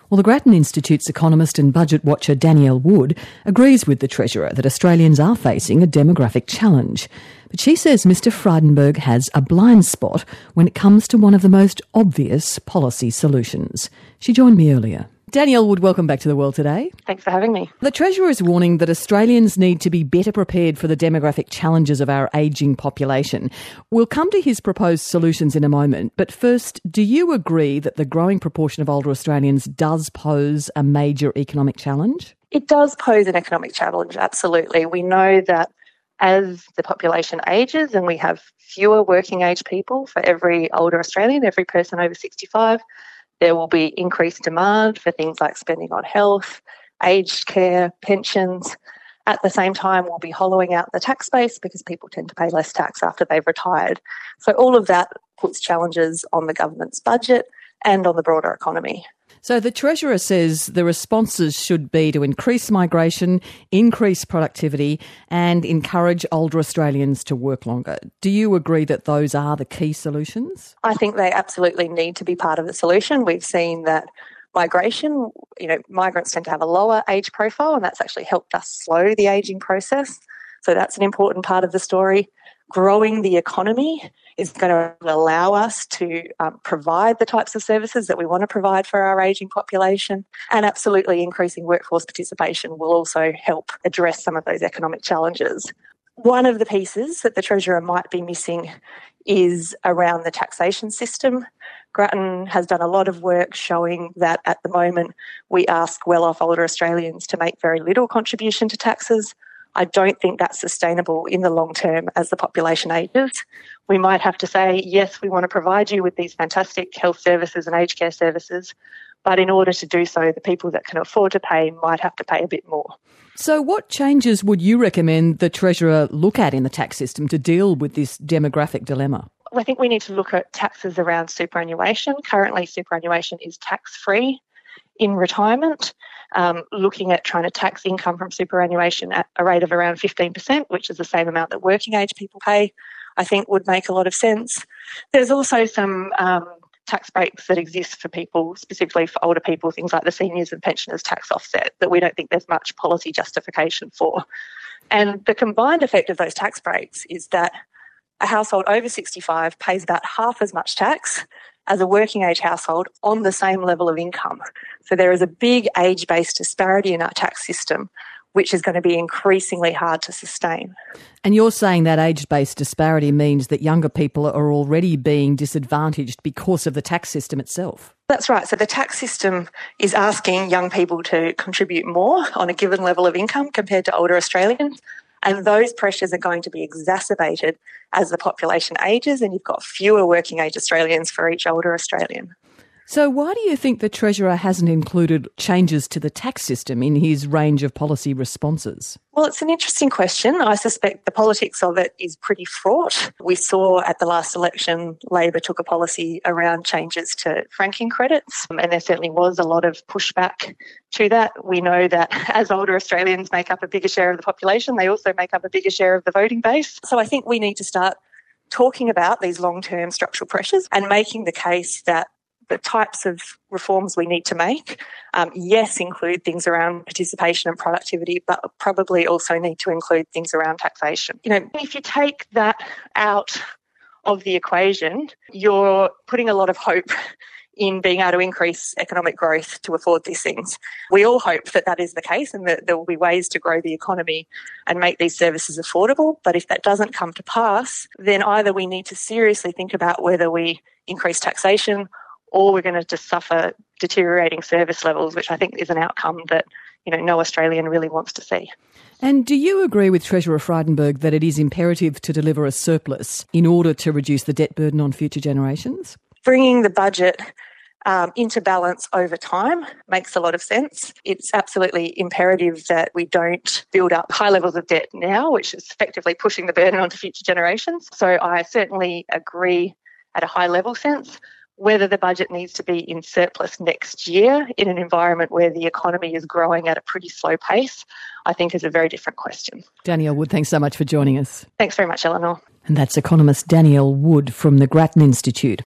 Well, the Grattan Institute's economist and budget watcher Danielle Wood agrees with the Treasurer that Australians are facing a demographic challenge. But she says Mr Frydenberg has a blind spot when it comes to one of the most obvious policy solutions. She joined me earlier. Danielle Wood, welcome back to The World Today. Thanks for having me. The Treasurer is warning that Australians need to be better prepared for the demographic challenges of our ageing population. We'll come to his proposed solutions in a moment, but first, do you agree that the growing proportion of older Australians does pose a major economic challenge? It does pose an economic challenge, absolutely. We know that as the population ages and we have fewer working age people for every older Australian, every person over 65, there will be increased demand for things like spending on health, aged care, pensions. At the same time, we'll be hollowing out the tax base because people tend to pay less tax after they've retired. So all of that puts challenges on the government's budget and on the broader economy. So the Treasurer says the responses should be to increase migration, increase productivity and encourage older Australians to work longer. Do you agree that those are the key solutions? I think they absolutely need to be part of the solution. We've seen that migration, migrants tend to have a lower age profile and that's actually helped us slow the ageing process. So that's an important part of the story. Growing the economy is going to allow us to provide the types of services that we want to provide for our ageing population, and absolutely increasing workforce participation will also help address some of those economic challenges. One of the pieces that the Treasurer might be missing is around the taxation system. Grattan has done a lot of work showing that at the moment we ask well-off older Australians to make very little contribution to taxes. I don't think that's sustainable in the long term as the population ages. We might have to say, yes, we want to provide you with these fantastic health services and aged care services, but in order to do so, the people that can afford to pay might have to pay a bit more. So what changes would you recommend the Treasurer look at in the tax system to deal with this demographic dilemma? I think we need to look at taxes around superannuation. Currently, superannuation is tax-free in retirement. Looking at trying to tax income from superannuation at a rate of around 15%, which is the same amount that working age people pay, I think would make a lot of sense. There's also some tax breaks that exist for people, specifically for older people, things like the seniors and pensioners tax offset, that we don't think there's much policy justification for. And the combined effect of those tax breaks is that a household over 65 pays about half as much tax as a working age household on the same level of income. So there is a big age-based disparity in our tax system, which is going to be increasingly hard to sustain. And you're saying that age-based disparity means that younger people are already being disadvantaged because of the tax system itself? That's right. So the tax system is asking young people to contribute more on a given level of income compared to older Australians. And those pressures are going to be exacerbated as the population ages and you've got fewer working age Australians for each older Australian. So why do you think the Treasurer hasn't included changes to the tax system in his range of policy responses? Well, it's an interesting question. I suspect the politics of it is pretty fraught. We saw at the last election, Labor took a policy around changes to franking credits, and there certainly was a lot of pushback to that. We know that as older Australians make up a bigger share of the population, they also make up a bigger share of the voting base. So I think we need to start talking about these long-term structural pressures and making the case that the types of reforms we need to make, yes, include things around participation and productivity, but probably also need to include things around taxation. If you take that out of the equation, you're putting a lot of hope in being able to increase economic growth to afford these things. We all hope that that is the case and that there will be ways to grow the economy and make these services affordable. But if that doesn't come to pass, then either we need to seriously think about whether we increase taxation or we're going to just suffer deteriorating service levels, which I think is an outcome that, no Australian really wants to see. And do you agree with Treasurer Frydenberg that it is imperative to deliver a surplus in order to reduce the debt burden on future generations? Bringing the budget into balance over time makes a lot of sense. It's absolutely imperative that we don't build up high levels of debt now, which is effectively pushing the burden onto future generations. So I certainly agree at a high level sense. Whether the budget needs to be in surplus next year in an environment where the economy is growing at a pretty slow pace, I think is a very different question. Danielle Wood, thanks so much for joining us. Thanks very much, Eleanor. And that's economist Danielle Wood from the Grattan Institute.